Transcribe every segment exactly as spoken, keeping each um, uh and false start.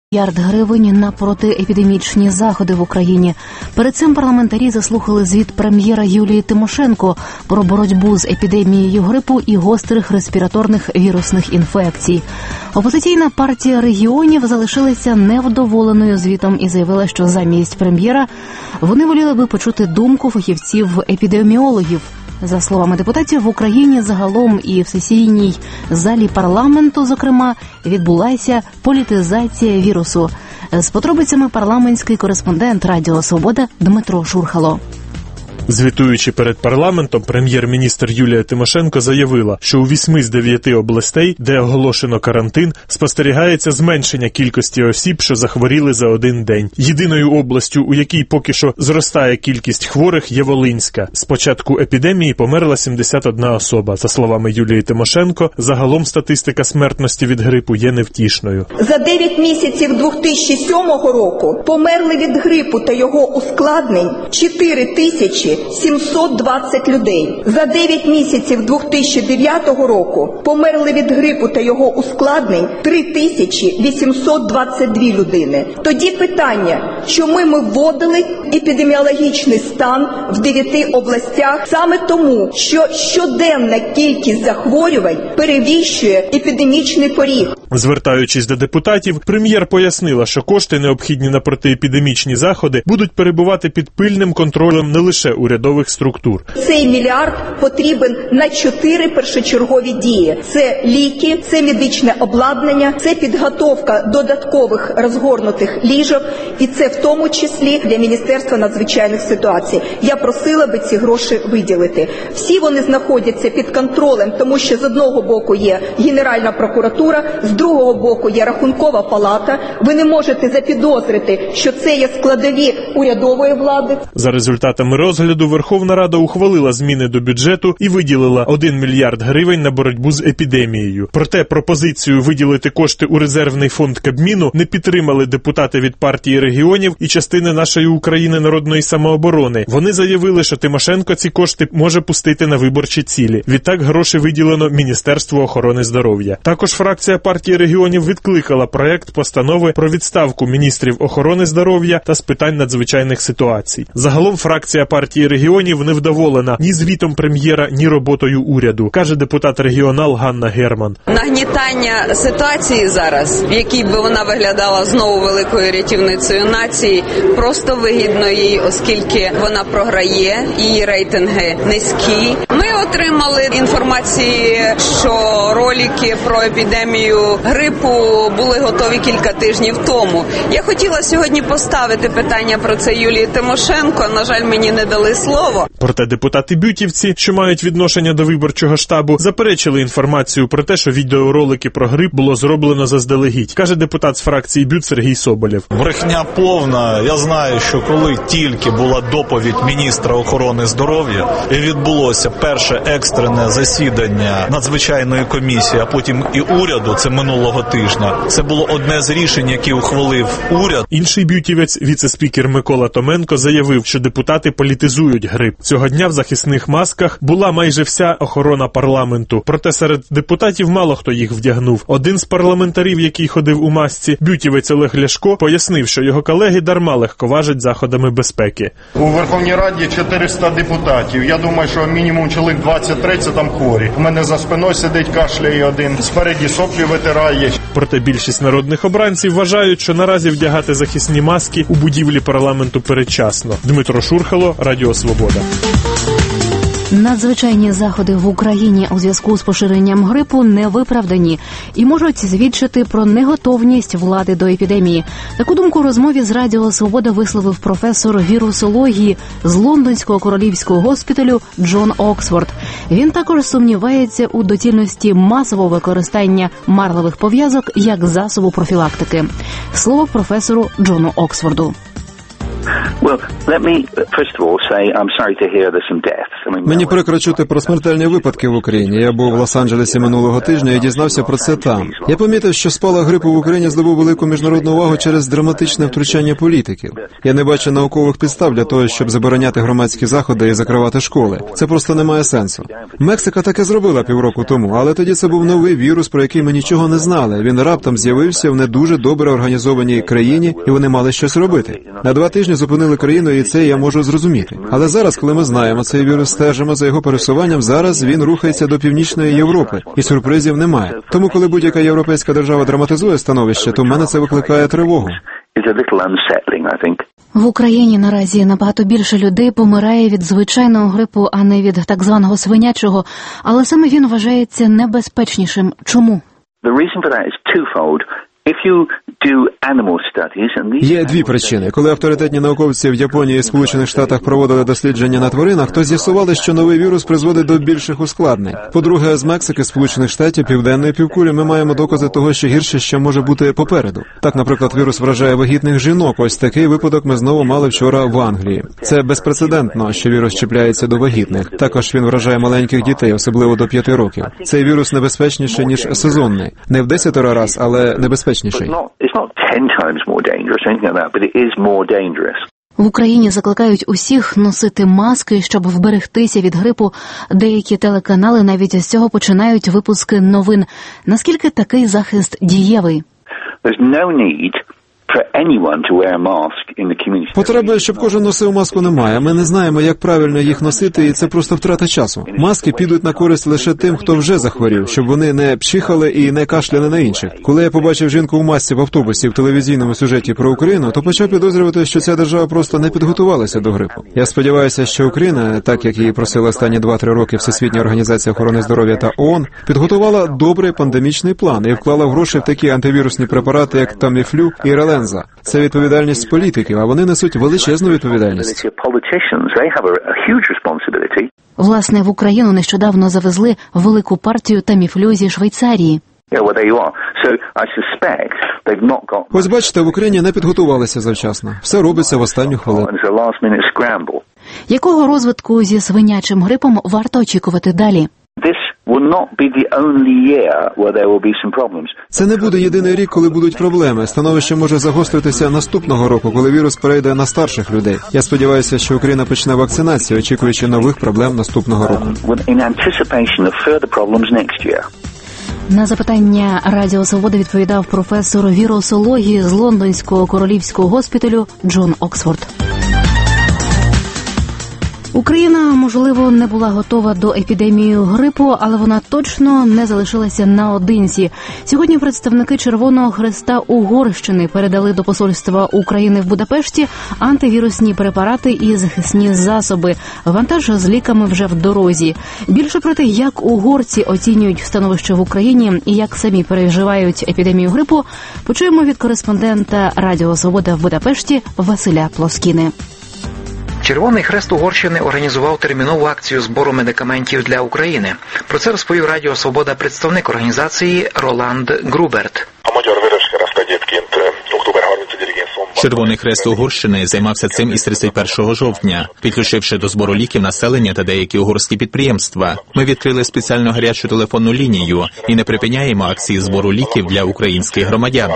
Мільярд гривень на протиепідемічні заходи в Україні. Перед цим парламентарі заслухали звіт прем'єра Юлії Тимошенко про боротьбу з епідемією грипу і гострих респіраторних вірусних інфекцій. Опозиційна партія регіонів залишилася невдоволеною звітом і заявила, що замість прем'єра вони воліли би почути думку фахівців-епідеміологів. За словами депутатів, в Україні загалом і в сесійній залі парламенту, зокрема, відбулася політизація вірусу. З подробицями парламентський кореспондент Радіо Свобода Дмитро Шурхало. Звітуючи перед парламентом, прем'єр-міністр Юлія Тимошенко заявила, що у вісьми з дев'яти областей, де оголошено карантин, спостерігається зменшення кількості осіб, що захворіли за один день. Єдиною областю, у якій поки що зростає кількість хворих, є Волинська. З початку епідемії померла сімдесят одна особа. За словами Юлії Тимошенко, загалом статистика смертності від грипу є невтішною. За дев'ять місяців дві тисячі сьомого року померли від грипу та його ускладнень чотири тисячі сімсот двадцять людей. За дев'ять місяців дві тисячі дев'ятого року померли від грипу та його ускладнень три тисячі вісімсот двадцять дві людини. Тоді питання, чому ми вводили епідеміологічний стан в дев'яти областях? Саме тому, що щоденна кількість захворювань перевищує епідемічний поріг. Звертаючись до депутатів, прем'єр пояснила, що кошти, необхідні на протиепідемічні заходи, будуть перебувати під пильним контролем не лише урядових структур. Цей мільярд потрібен на чотири першочергові дії. Це ліки, це медичне обладнання, це підготовка додаткових розгорнутих ліжок, і це в тому числі для Міністерства надзвичайних ситуацій. Я просила би ці гроші виділити. Всі вони знаходяться під контролем, тому що з одного боку є Генеральна прокуратура, з другого боку є Рахункова палата. Ви не можете запідозрити, що це є складові урядової влади. За результатами розгляду Верховна Рада ухвалила зміни до бюджету і виділила один мільярд гривень на боротьбу з епідемією. Проте пропозицію виділити кошти у резервний фонд Кабміну не підтримали депутати від партії регіонів і частини нашої України народної самооборони. Вони заявили, що Тимошенко ці кошти може пустити на виборчі цілі. Відтак гроші виділено Міністерству охорони здоров'я. Також фракція партії регіонів відкликала проект постанови про відставку міністрів охорони здоров'я та з питань надзвичайних ситуацій. Загалом фракція партії регіонів не вдоволена ні звітом прем'єра, ні роботою уряду, каже депутат-регіонал Ганна Герман. Нагнітання ситуації зараз, в якій би вона виглядала знову великою рятівницею нації, просто вигідно їй, оскільки вона програє, її рейтинги низькі. Ми отримали інформації, що ролики про епідемію грипу були готові кілька тижнів тому. Я хотіла сьогодні поставити питання про це Юлії Тимошенко, на жаль, мені не дали слово. Проте депутати-бютівці, що мають відношення до виборчого штабу, заперечили інформацію про те, що відеоролики про грип було зроблено заздалегідь, каже депутат з фракції БЮТ Сергій Соболєв. Брехня повна. Я знаю, що коли тільки була доповідь міністра охорони здоров'я і відбулося перше екстрене засідання надзвичайної комісії, а потім і уряду, це минулого тижня, це було одне з рішень, які ухвалив уряд. Інший бютівець, віце-спікер Микола Томенко, заявив, що депутати політизують грип. Цього дня в захисних масках була майже вся охорона парламенту. Проте серед депутатів мало хто їх вдягнув. Один з парламентарів, який ходив у масці, бютівець Олег Ляшко, пояснив, що його колеги дарма легковажать заходами безпеки. У Верховній Раді чотириста депутатів. Я думаю, що мінімум чоловік двадцять-тридцять там хворі. У мене за спиною сидить, кашляє один, спереді соплі витирає. Проте більшість народних обранців вважають, що наразі вдягати захисні маски у будівлі парламенту передчасно. Дмитро Шурхало, Радіо Свобода. Надзвичайні заходи в Україні у зв'язку з поширенням грипу не виправдані і можуть свідчити про неготовність влади до епідемії. Таку думку у розмові з Радіо Свобода висловив професор вірусології з Лондонського королівського госпіталю Джон Оксфорд. Він також сумнівається у доцільності масового використання марлевих пов'язок як засобу профілактики. Слово професору Джону Оксфорду. Мені прикро чути про смертельні випадки в Україні. Я був в Лос-Анджелесі минулого тижня і дізнався про це там. Я помітив, що спалах грипу в Україні здобув велику міжнародну увагу через драматичне втручання політиків. Я не бачу наукових підстав для того, щоб забороняти громадські заходи і закривати школи. Це просто не має сенсу. Мексика таке зробила півроку тому, але тоді це був новий вірус, про який ми нічого не знали. Він раптом з'явився в не дуже добре організованій країні, і вони мали щось робити. На два тижні зупинили країну, і це я можу зрозуміти. Але зараз, коли ми знаємо цей вірус, стежимо за його пересуванням, зараз він рухається до Північної Європи, і сюрпризів немає. Тому, коли будь-яка європейська держава драматизує становище, то в мене це викликає тривогу. В Україні наразі набагато більше людей помирає від звичайного грипу, а не від так званого свинячого, але саме він вважається небезпечнішим. Чому? Є дві причини. Коли авторитетні науковці в Японії і Сполучених Штатах проводили дослідження на тваринах, то з'ясували, що новий вірус призводить до більших ускладнень. По-друге, з Мексики, Сполучених Штатів, Південної півкулі ми маємо докази того, що гірше ще може бути попереду. Так, наприклад, вірус вражає вагітних жінок. Ось такий випадок ми знову мали вчора в Англії. Це безпрецедентно, що вірус чіпляється до вагітних. Також він вражає маленьких дітей, особливо до п'яти років. Цей вірус небезпечніший, ніж сезонний. Не в десятеро раз, але небезпечніший. В Україні закликають усіх носити маски, щоб вберегтися від грипу. Деякі телеканали навіть з цього починають випуски новин. Наскільки такий захист дієвий? Потреби, щоб кожен носив маску, немає. Ми не знаємо, як правильно їх носити, і це просто втрата часу. Маски підуть на користь лише тим, хто вже захворів, щоб вони не пчихали і не кашляли на інших. Коли я побачив жінку в масці в автобусі в телевізійному сюжеті про Україну, то почав підозрювати, що ця держава просто не підготувалася до грипу. Я сподіваюся, що Україна, так як її просили останні два-три роки Всесвітня організація охорони здоров'я та ООН, підготувала добрий пандемічний план і вклала гроші в такі антивірусні препарати, як Таміфлю і Реленза. Це відповідальність політиків, а вони несуть величезну відповідальність. Власне, в Україну нещодавно завезли велику партію Таміфлю зі Швейцарії. Ось бачите, в Україні не підготувалися завчасно. Все робиться в останню хвилину. Якого розвитку зі свинячим грипом варто очікувати далі? Це не буде єдиний рік, коли будуть проблеми. Становище може загостритися наступного року, коли вірус перейде на старших людей. Я сподіваюся, що Україна почне вакцинацію, очікуючи нових проблем наступного року. На запитання Радіо Свобода відповідав професор вірусології з Лондонського королівського госпіталю Джон Оксфорд. Україна, можливо, не була готова до епідемії грипу, але вона точно не залишилася наодинці. Сьогодні представники Червоного Хреста Угорщини передали до посольства України в Будапешті антивірусні препарати і захисні засоби. Вантаж з ліками вже в дорозі. Більше про те, як угорці оцінюють становище в Україні і як самі переживають епідемію грипу, почуємо від кореспондента Радіо Свобода в Будапешті Василя Плоскіни. Червоний Хрест Угорщини організував термінову акцію збору медикаментів для України. Про це розповів Радіо Свобода представник організації Роланд Груберт. Червоний Хрест Угорщини займався цим із тридцять першого жовтня, підключивши до збору ліків населення та деякі угорські підприємства. Ми відкрили спеціальну гарячу телефонну лінію і не припиняємо акції збору ліків для українських громадян.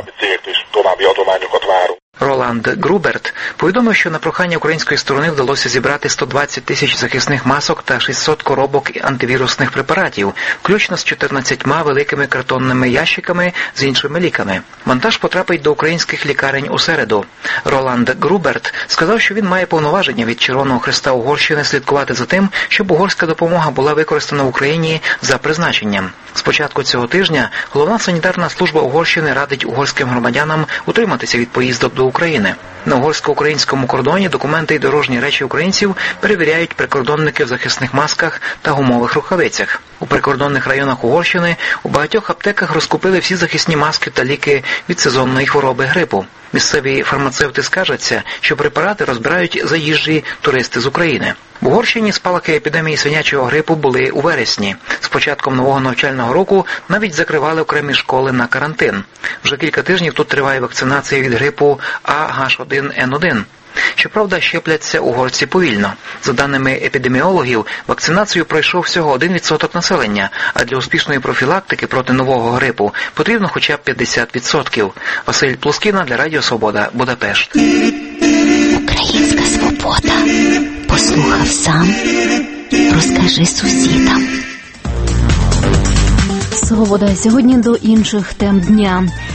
Роланд Груберт повідомив, що на прохання української сторони вдалося зібрати сто двадцять тисяч захисних масок та шістсот коробок антивірусних препаратів, включно з чотирнадцятьма великими картонними ящиками з іншими ліками. Вантаж потрапить до українських лікарень у середу. Роланд Груберт сказав, що він має повноваження від Червоного Хреста Угорщини слідкувати за тим, щоб угорська допомога була використана в Україні за призначенням. З початку цього тижня головна санітарна служба Угорщини радить угорським громадянам утриматися від поїздок до України. На угорсько-українському кордоні документи і дорожні речі українців перевіряють прикордонники в захисних масках та гумових рукавицях. У прикордонних районах Угорщини у багатьох аптеках розкупили всі захисні маски та ліки від сезонної хвороби грипу. Місцеві фармацевти скаржаться, що препарати розбирають заїжджі туристи з України. В Угорщині спалахи епідемії свинячого грипу були у вересні. З початком нового навчального року навіть закривали окремі школи на карантин. Вже кілька тижнів тут триває вакцинація від грипу А Х один Н один. Щоправда, щепляться угорці повільно. За даними епідеміологів, вакцинацію пройшов всього один відсоток населення, а для успішної профілактики проти нового грипу потрібно хоча б п'ятдесят відсотків. Василь Плоскіна для Радіо Свобода, Будапешт. Українська свобода. Послухав сам, розкажи сусідам. Свобода. Сьогодні до інших тем дня.